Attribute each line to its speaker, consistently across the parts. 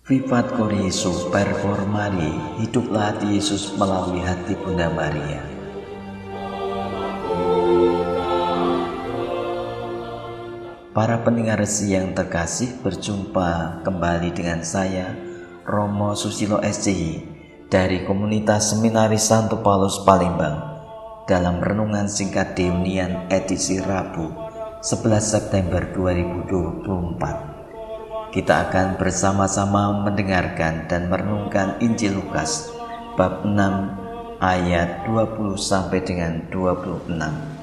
Speaker 1: Vivat Cor Jesu per cor Maria, hiduplah hati Yesus melalui hati Bunda Maria. Para pendengar Resi yang terkasih, berjumpa kembali dengan saya, Romo Susilo SCI, dari Komunitas Seminaris Santo Paulus Palembang, dalam renungan singkat Deunian edisi Rabu 11 September 2024. Kita akan bersama-sama mendengarkan dan merenungkan Injil Lukas bab 6 ayat 20 sampai dengan 26.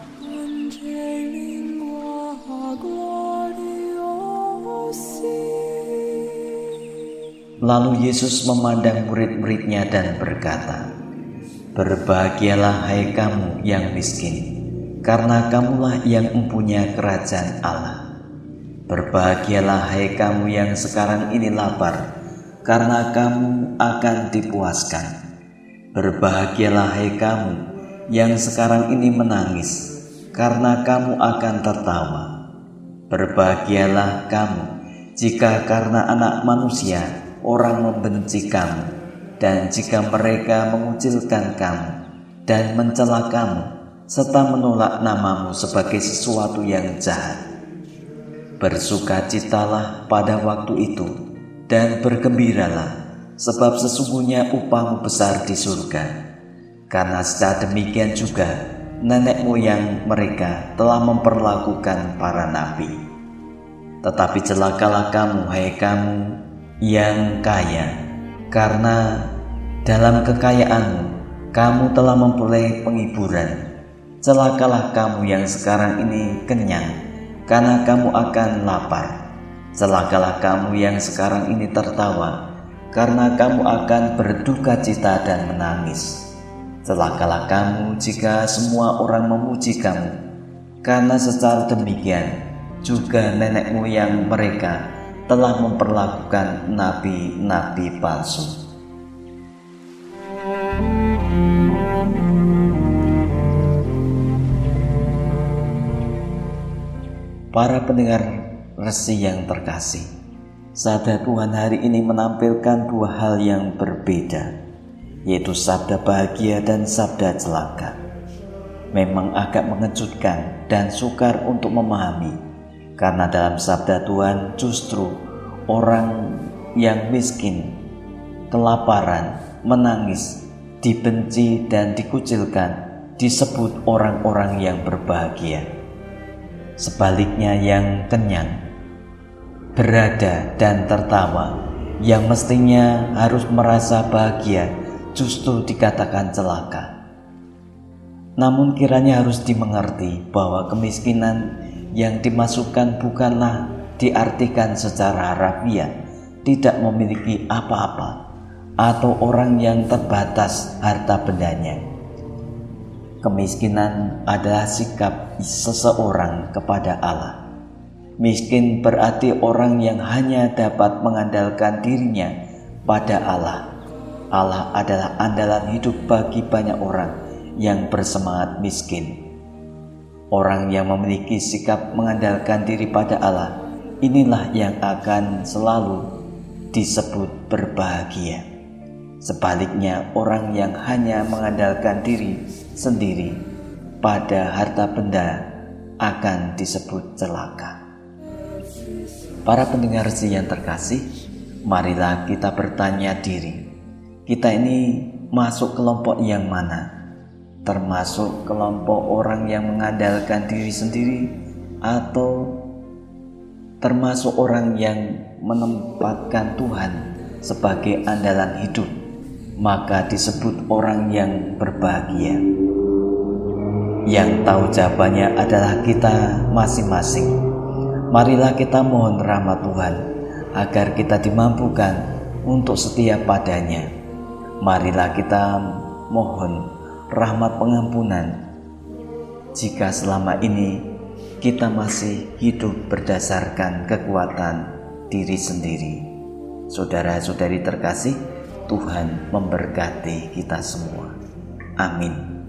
Speaker 1: Lalu Yesus memandang murid-muridnya dan berkata, "Berbahagialah hai kamu yang miskin, karena kamulah yang mempunyai kerajaan Allah. Berbahagialah hai kamu yang sekarang ini lapar, karena kamu akan dipuaskan. Berbahagialah hai kamu yang sekarang ini menangis, karena kamu akan tertawa. Berbahagialah kamu jika karena Anak Manusia orang membenci kamu, dan jika mereka mengucilkan kamu dan mencela kamu, serta menolak namamu sebagai sesuatu yang jahat. Bersukacitalah pada waktu itu, dan bergembiralah, sebab sesungguhnya upahmu besar di surga. Karena secara demikian juga nenek moyang mereka telah memperlakukan para nabi. Tetapi celakalah kamu, hai kamu yang kaya, karena dalam kekayaanmu kamu telah memperoleh penghiburan. Celakalah kamu yang sekarang ini kenyang, karena kamu akan lapar. Celakalah kamu yang sekarang ini tertawa, karena kamu akan berduka cita dan menangis. Celakalah kamu jika semua orang memuji kamu, karena secara demikian juga nenek moyang mereka telah memperlakukan nabi-nabi palsu." Para pendengar Resi yang terkasih, sabda Tuhan hari ini menampilkan dua hal yang berbeda, yaitu sabda bahagia dan sabda celaka. Memang agak mengejutkan dan sukar untuk memahami, karena dalam sabda Tuhan justru orang yang miskin, kelaparan, menangis, dibenci dan dikucilkan disebut orang-orang yang berbahagia. Sebaliknya yang kenyang, berada dan tertawa, yang mestinya harus merasa bahagia, justru dikatakan celaka. Namun kiranya harus dimengerti bahwa kemiskinan yang dimasukkan bukanlah diartikan secara harafiah tidak memiliki apa-apa atau orang yang terbatas harta bendanya. Kemiskinan adalah sikap seseorang kepada Allah. Miskin berarti orang yang hanya dapat mengandalkan dirinya pada Allah. Allah adalah andalan hidup bagi banyak orang yang bersemangat miskin. Orang yang memiliki sikap mengandalkan diri pada Allah, inilah yang akan selalu disebut berbahagia. Sebaliknya, orang yang hanya mengandalkan diri sendiri pada harta benda akan disebut celaka. Para pendengar Resi yang terkasih, marilah kita bertanya diri, kita ini masuk kelompok yang mana? Termasuk kelompok orang yang mengandalkan diri sendiri, atau termasuk orang yang menempatkan Tuhan sebagai andalan hidup, maka disebut orang yang berbahagia? Yang tahu jawabannya adalah kita masing-masing. Marilah kita mohon rahmat Tuhan agar kita dimampukan untuk setia padanya. Marilah kita mohon rahmat pengampunan jika selama ini kita masih hidup berdasarkan kekuatan diri sendiri. Saudara-saudari terkasih, Tuhan memberkati kita semua. Amin.